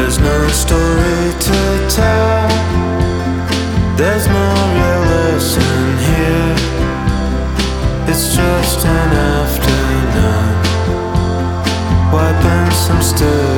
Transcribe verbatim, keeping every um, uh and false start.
There's no story to tell. There's no real lesson here. It's just an